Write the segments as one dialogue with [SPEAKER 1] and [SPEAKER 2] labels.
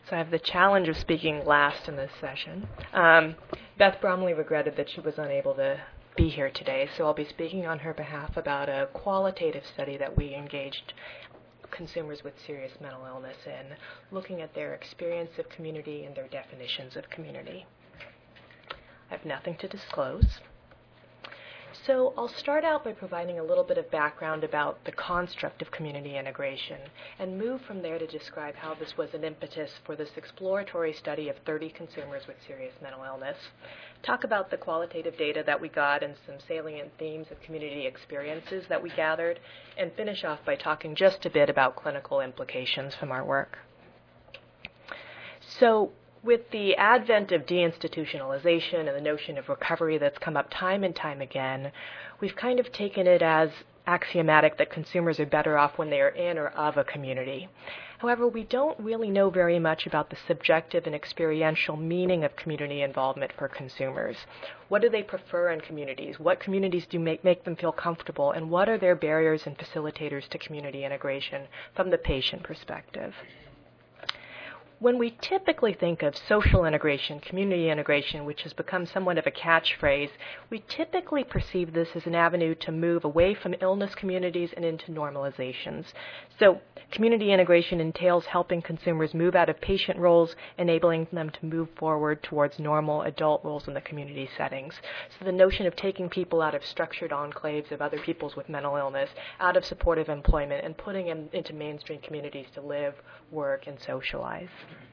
[SPEAKER 1] So I have the challenge of speaking last in this session. Beth Bromley regretted that she was unable to be here today, so I'll be speaking on her behalf about a qualitative study that we engaged consumers with serious mental illness in, looking at their experience of community and their definitions of community. I have nothing to disclose. So I'll start out by providing a little bit of background about the construct of community integration and move from there to describe how this was an impetus for this exploratory study of 30 consumers with serious mental illness, talk about the qualitative data that we got and some salient themes of community experiences that we gathered, and finish off by talking just a bit about clinical implications from our work. So, with the advent of deinstitutionalization and the notion of recovery that's come up time and time again, we've kind of taken it as axiomatic that consumers are better off when they are in or of a community. However, we don't really know very much about the subjective and experiential meaning of community involvement for consumers. What do they prefer in communities? What communities do make them feel comfortable? And what are their barriers and facilitators to community integration from the patient perspective? When we typically think of social integration, community integration, which has become somewhat of a catchphrase, we typically perceive this as an avenue to move away from illness communities and into normalizations. So community integration entails helping consumers move out of patient roles, enabling them to move forward towards normal adult roles in the community settings. So the notion of taking people out of structured enclaves of other people with mental illness, out of supportive employment, and putting them into mainstream communities to live, work, and socialize.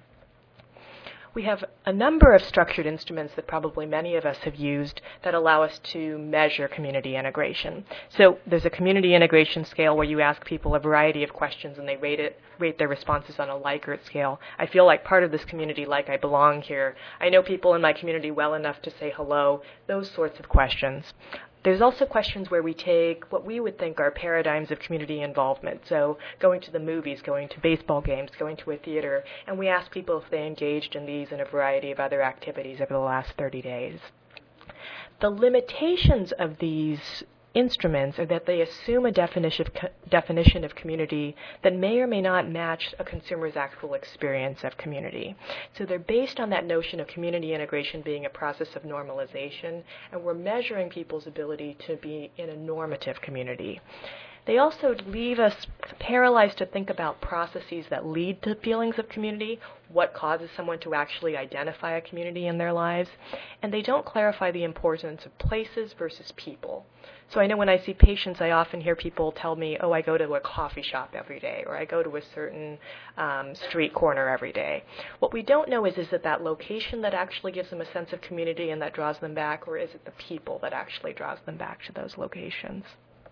[SPEAKER 1] We have a number of structured instruments that probably many of us have used that allow us to measure community integration. So there's a community integration scale where you ask people a variety of questions and they rate their responses on a Likert scale. I feel like part of this community, like I belong here. I know people in my community well enough to say hello, those sorts of questions. There's also questions where we take what we would think are paradigms of community involvement. So going to the movies, going to baseball games, going to a theater, and we ask people if they engaged in these and a variety of other activities over the last 30 days. The limitations of these instruments are that they assume a definition of community that may or may not match a consumer's actual experience of community. So they're based on that notion of community integration being a process of normalization, and we're measuring people's ability to be in a normative community. They also leave us paralyzed to think about processes that lead to feelings of community, what causes someone to actually identify a community in their lives, and they don't clarify the importance of places versus people. So I know when I see patients, I often hear people tell me, oh, I go to a coffee shop every day, or I go to a certain street corner every day. What we don't know is it that location that actually gives them a sense of community and that draws them back, or is it the people that actually draws them back to those locations?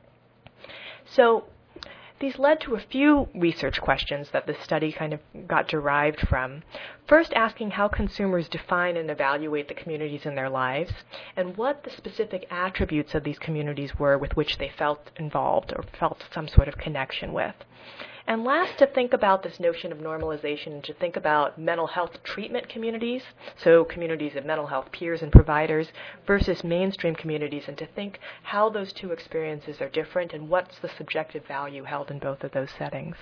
[SPEAKER 1] So these led to a few research questions that this study kind of got derived from. First, asking how consumers define and evaluate the communities in their lives, and what the specific attributes of these communities were with which they felt involved or felt some sort of connection with. And last, to think about this notion of normalization and to think about mental health treatment communities, so communities of mental health peers and providers, versus mainstream communities, and to think how those two experiences are different and what's the subjective value held in both of those settings.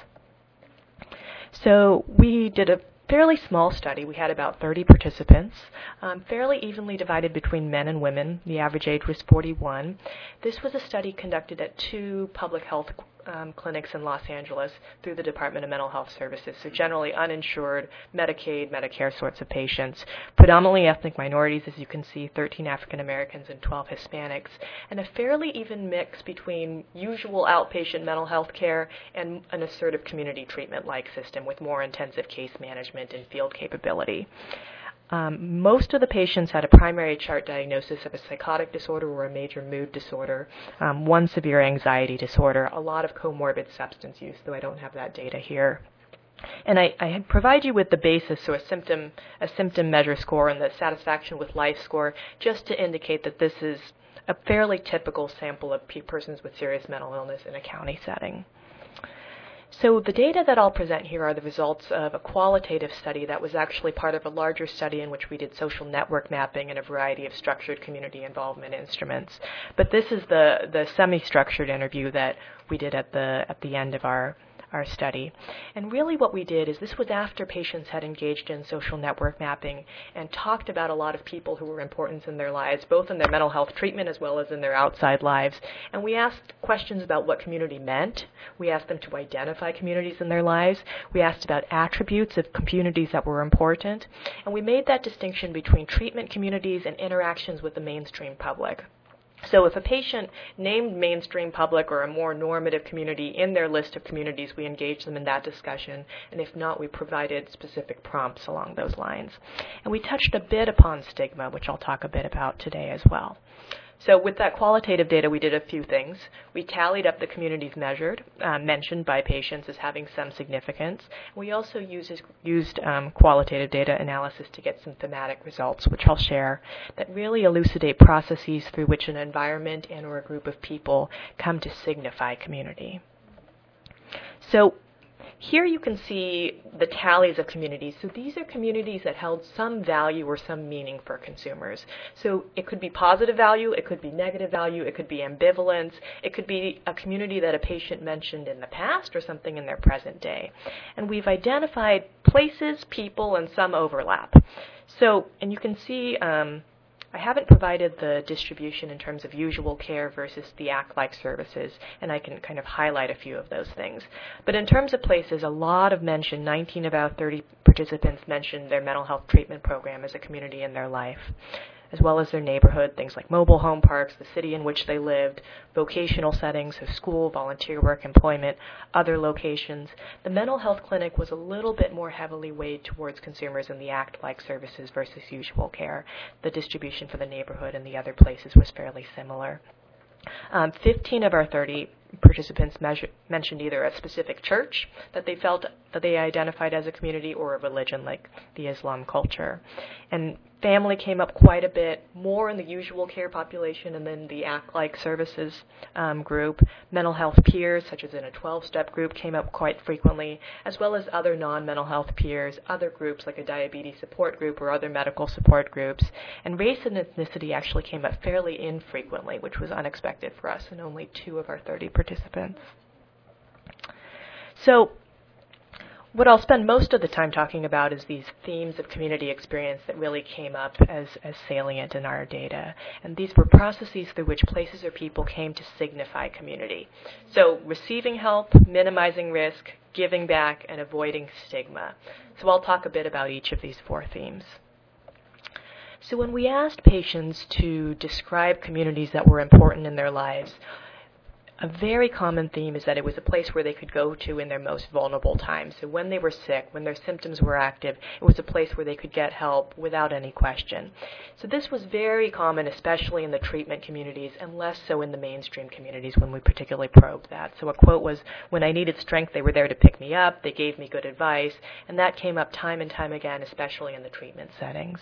[SPEAKER 1] So we did a fairly small study. We had about 30 participants, fairly evenly divided between men and women. The average age was 41. This was a study conducted at 2 public health clinics in Los Angeles through the Department of Mental Health Services, so generally uninsured, Medicaid, Medicare sorts of patients, predominantly ethnic minorities, as you can see, 13 African Americans and 12 Hispanics, and a fairly even mix between usual outpatient mental health care and an assertive community treatment-like system with more intensive case management and field capability. Most of the patients had a primary chart diagnosis of a psychotic disorder or a major mood disorder, one severe anxiety disorder, a lot of comorbid substance use, though I don't have that data here. And I provide you with the basis, so a symptom measure score and the satisfaction with life score, just to indicate that this is a fairly typical sample of persons with serious mental illness in a county setting. So the data that I'll present here are the results of a qualitative study that was actually part of a larger study in which we did social network mapping and a variety of structured community involvement instruments. But this is the semi-structured interview that we did at the end of our our study. And really what we did is, this was after patients had engaged in social network mapping and talked about a lot of people who were important in their lives, both in their mental health treatment as well as in their outside lives. And we asked questions about what community meant. We asked them to identify communities in their lives. We asked about attributes of communities that were important. And we made that distinction between treatment communities and interactions with the mainstream public. So if a patient named mainstream public or a more normative community in their list of communities, we engaged them in that discussion, and if not, we provided specific prompts along those lines. And we touched a bit upon stigma, which I'll talk a bit about today as well. So with that qualitative data, we did a few things. We tallied up the communities mentioned by patients as having some significance. We also used qualitative data analysis to get some thematic results, which I'll share, that really elucidate processes through which an environment and or a group of people come to signify community. So here you can see the tallies of communities. So these are communities that held some value or some meaning for consumers. So it could be positive value, it could be negative value, it could be ambivalence, it could be a community that a patient mentioned in the past or something in their present day. And we've identified places, people, and some overlap. So, and you can see I haven't provided the distribution in terms of usual care versus the ACT-like services, and I can kind of highlight a few of those things. But in terms of places, a lot of mention, 19 of our 30 participants mentioned their mental health treatment program as a community in their life, as well as their neighborhood, things like mobile home parks, the city in which they lived, vocational settings, so school, volunteer work, employment, other locations. The mental health clinic was a little bit more heavily weighed towards consumers in the ACT-like services versus usual care. The distribution for the neighborhood and the other places was fairly similar. 15 of our 30 participants mentioned either a specific church that they felt that they identified as a community, or a religion like the Islam culture. And family came up quite a bit, more in the usual care population and then the ACT-like services group. Mental health peers, such as in a 12-step group, came up quite frequently, as well as other non-mental health peers, other groups like a diabetes support group or other medical support groups. And race and ethnicity actually came up fairly infrequently, which was unexpected for us, in only 2 of our 30 participants. So what I'll spend most of the time talking about is these themes of community experience that really came up as salient in our data. And these were processes through which places or people came to signify community. So receiving help, minimizing risk, giving back, and avoiding stigma. So I'll talk a bit about each of these 4 themes. So when we asked patients to describe communities that were important in their lives, a very common theme is that it was a place where they could go to in their most vulnerable times. So when they were sick, when their symptoms were active, it was a place where they could get help without any question. So this was very common, especially in the treatment communities, and less so in the mainstream communities when we particularly probed that. So a quote was, "When I needed strength, they were there to pick me up, they gave me good advice," and that came up time and time again, especially in the treatment settings.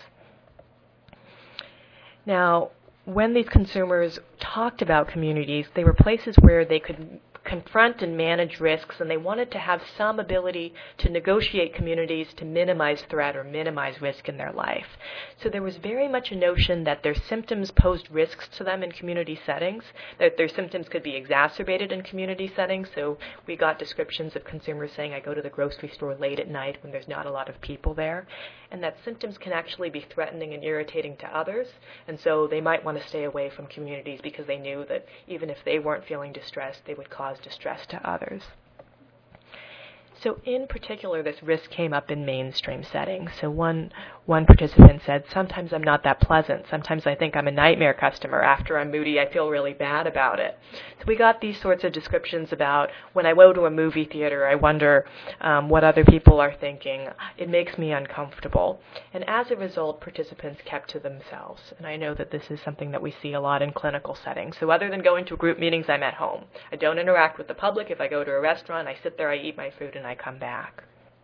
[SPEAKER 1] Now, when these consumers talked about communities, they were places where they could confront and manage risks, and they wanted to have some ability to negotiate communities to minimize threat or minimize risk in their life. So there was very much a notion that their symptoms posed risks to them in community settings, that their symptoms could be exacerbated in community settings. So we got descriptions of consumers saying, "I go to the grocery store late at night when there's not a lot of people there," and that symptoms can actually be threatening and irritating to others, and so they might want to stay away from communities because they knew that even if they weren't feeling distressed, they would cause distress to others. So in particular, this risk came up in mainstream settings. So one participant said, "Sometimes I'm not that pleasant. Sometimes I think I'm a nightmare customer. After I'm moody, I feel really bad about it." So we got these sorts of descriptions about, "When I go to a movie theater, I wonder what other people are thinking. It makes me uncomfortable." And as a result, participants kept to themselves. And I know that this is something that we see a lot in clinical settings. So other than going to group meetings, I'm at home. I don't interact with the public. If I go to a restaurant, I sit there, I eat my food, and I come back.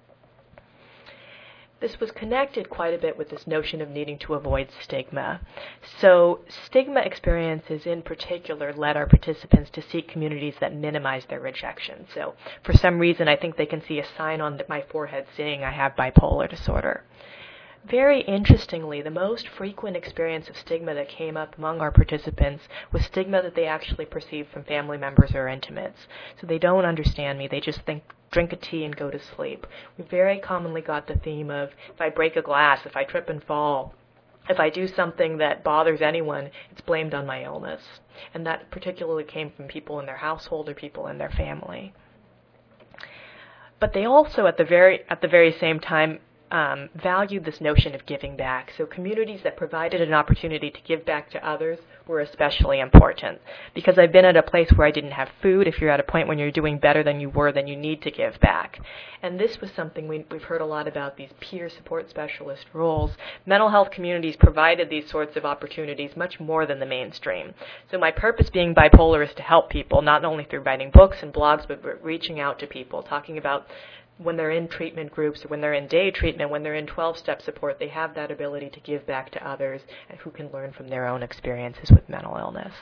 [SPEAKER 1] This was connected quite a bit with this notion of needing to avoid stigma. So stigma experiences in particular led our participants to seek communities that minimize their rejection. So for some reason, I think they can see a sign on my forehead saying I have bipolar disorder. Very interestingly, the most frequent experience of stigma that came up among our participants was stigma that they actually perceived from family members or intimates. So they don't understand me, they just think drink a tea, and go to sleep. We very commonly got the theme of, if I break a glass, if I trip and fall, if I do something that bothers anyone, it's blamed on my illness. And that particularly came from people in their household or people in their family. But they also, at the very same time, valued this notion of giving back. So communities that provided an opportunity to give back to others were especially important. Because I've been at a place where I didn't have food. If you're at a point when you're doing better than you were, then you need to give back. And this was something we've heard a lot about, these peer support specialist roles. Mental health communities provided these sorts of opportunities much more than the mainstream. So my purpose being bipolar is to help people, not only through writing books and blogs, but reaching out to people, talking about when they're in treatment groups, or when they're in day treatment, when they're in 12-step support, they have that ability to give back to others and who can learn from their own experiences with mental illness.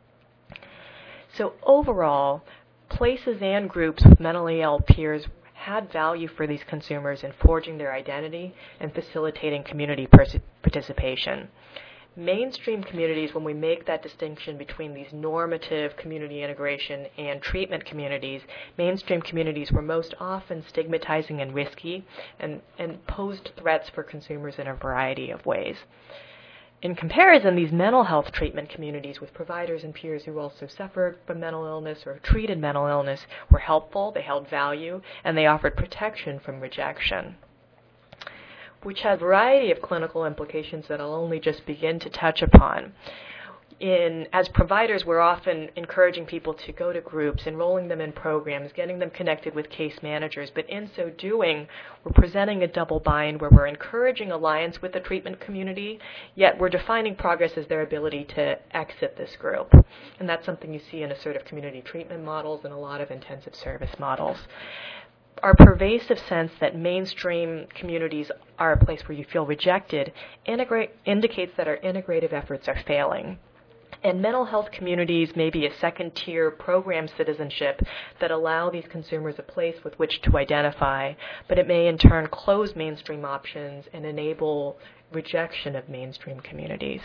[SPEAKER 1] So overall, places and groups with mentally ill peers had value for these consumers in forging their identity and facilitating community participation. Mainstream communities, when we make that distinction between these normative community integration and treatment communities, mainstream communities were most often stigmatizing and risky and posed threats for consumers in a variety of ways. In comparison, these mental health treatment communities with providers and peers who also suffered from mental illness or treated mental illness were helpful, they held value, and they offered protection from rejection, which has a variety of clinical implications that I'll only just begin to touch upon. As providers, we're often encouraging people to go to groups, enrolling them in programs, getting them connected with case managers, but in so doing, we're presenting a double bind where we're encouraging alliance with the treatment community, yet we're defining progress as their ability to exit this group. And that's something you see in assertive community treatment models and a lot of intensive service models. Our pervasive sense that mainstream communities are a place where you feel rejected indicates that our integrative efforts are failing. And mental health communities may be a second-tier program citizenship that allow these consumers a place with which to identify, but it may in turn close mainstream options and enable rejection of mainstream communities.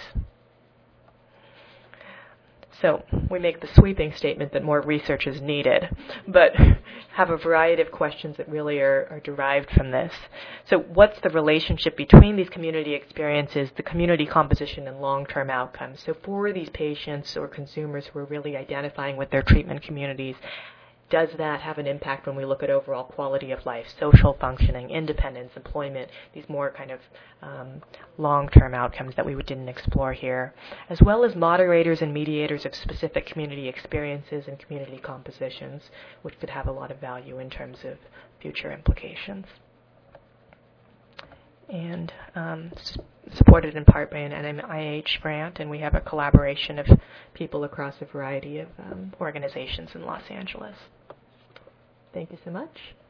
[SPEAKER 1] So we make the sweeping statement that more research is needed, but have a variety of questions that really are derived from this. So what's the relationship between these community experiences, the community composition, and long-term outcomes? So for these patients or consumers who are really identifying with their treatment communities, does that have an impact when we look at overall quality of life, social functioning, independence, employment, these more kind of long-term outcomes that we didn't explore here, as well as moderators and mediators of specific community experiences and community compositions, which could have a lot of value in terms of future implications. And supported in part by an NIH grant, and we have a collaboration of people across a variety of organizations in Los Angeles. Thank you so much.